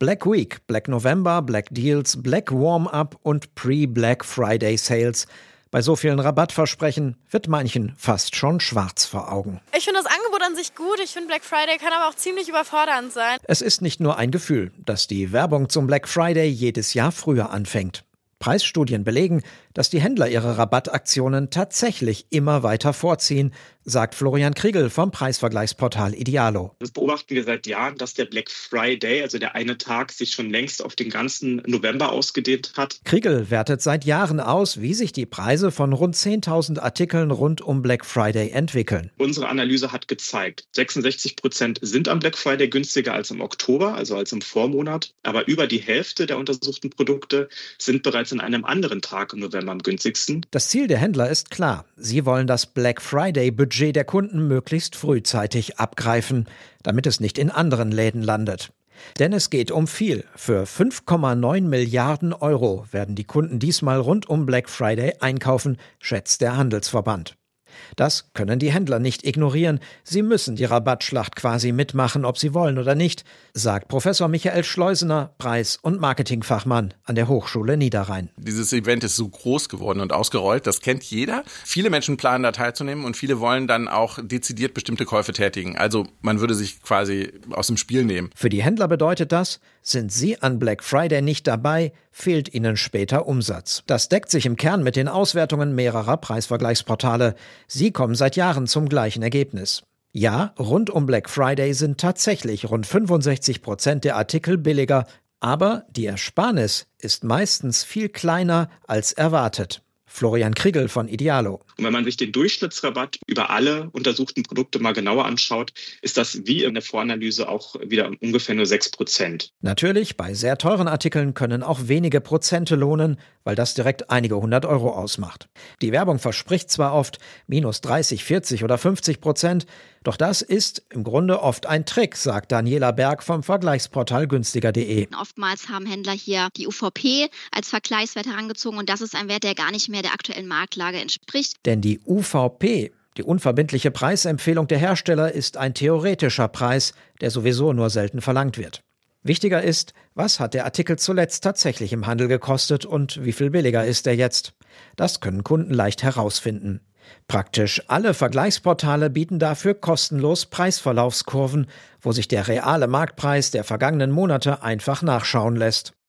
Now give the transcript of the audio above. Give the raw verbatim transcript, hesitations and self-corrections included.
Black Week, Black November, Black Deals, Black Warm-Up und Pre-Black Friday Sales. Bei so vielen Rabattversprechen wird manchen fast schon schwarz vor Augen. Ich finde das Angebot an sich gut. Ich finde, Black Friday kann aber auch ziemlich überfordernd sein. Es ist nicht nur ein Gefühl, dass die Werbung zum Black Friday jedes Jahr früher anfängt. Preisstudien belegen, dass die Händler ihre Rabattaktionen tatsächlich immer weiter vorziehen, sagt Florian Kriegel vom Preisvergleichsportal Idealo. Das beobachten wir seit Jahren, dass der Black Friday, also der eine Tag, sich schon längst auf den ganzen November ausgedehnt hat. Kriegel wertet seit Jahren aus, wie sich die Preise von rund zehntausend Artikeln rund um Black Friday entwickeln. Unsere Analyse hat gezeigt, sechsundsechzig Prozent sind am Black Friday günstiger als im Oktober, also als im Vormonat. Aber über die Hälfte der untersuchten Produkte sind bereits an einem anderen Tag im November am günstigsten. Das Ziel der Händler ist klar. Sie wollen das Black Friday-Budget der Kunden möglichst frühzeitig abgreifen, damit es nicht in anderen Läden landet. Denn es geht um viel. Für fünf Komma neun Milliarden Euro werden die Kunden diesmal rund um Black Friday einkaufen, schätzt der Handelsverband. Das können die Händler nicht ignorieren. Sie müssen die Rabattschlacht quasi mitmachen, ob sie wollen oder nicht, sagt Professor Michael Schleusener, Preis- und Marketingfachmann an der Hochschule Niederrhein. Dieses Event ist so groß geworden und ausgerollt, das kennt jeder. Viele Menschen planen da teilzunehmen und viele wollen dann auch dezidiert bestimmte Käufe tätigen. Also man würde sich quasi aus dem Spiel nehmen. Für die Händler bedeutet das, sind sie an Black Friday nicht dabei, fehlt ihnen später Umsatz. Das deckt sich im Kern mit den Auswertungen mehrerer Preisvergleichsportale. Sie kommen seit Jahren zum gleichen Ergebnis. Ja, rund um Black Friday sind tatsächlich rund fünfundsechzig Prozent der Artikel billiger, aber die Ersparnis ist meistens viel kleiner als erwartet. Florian Kriegel von Idealo. Und wenn man sich den Durchschnittsrabatt über alle untersuchten Produkte mal genauer anschaut, ist das wie in der Voranalyse auch wieder ungefähr nur sechs Prozent. Natürlich, bei sehr teuren Artikeln können auch wenige Prozente lohnen, weil das direkt einige hundert Euro ausmacht. Die Werbung verspricht zwar oft minus dreißig, vierzig oder fünfzig Prozent, doch das ist im Grunde oft ein Trick, sagt Daniela Berg vom Vergleichsportal günstiger punkt de. Oftmals haben Händler hier die U V P als Vergleichswert herangezogen und das ist ein Wert, der gar nicht mehr der aktuellen Marktlage entspricht. Denn die U V P, die unverbindliche Preisempfehlung der Hersteller, ist ein theoretischer Preis, der sowieso nur selten verlangt wird. Wichtiger ist, was hat der Artikel zuletzt tatsächlich im Handel gekostet und wie viel billiger ist er jetzt? Das können Kunden leicht herausfinden. Praktisch alle Vergleichsportale bieten dafür kostenlos Preisverlaufskurven, wo sich der reale Marktpreis der vergangenen Monate einfach nachschauen lässt.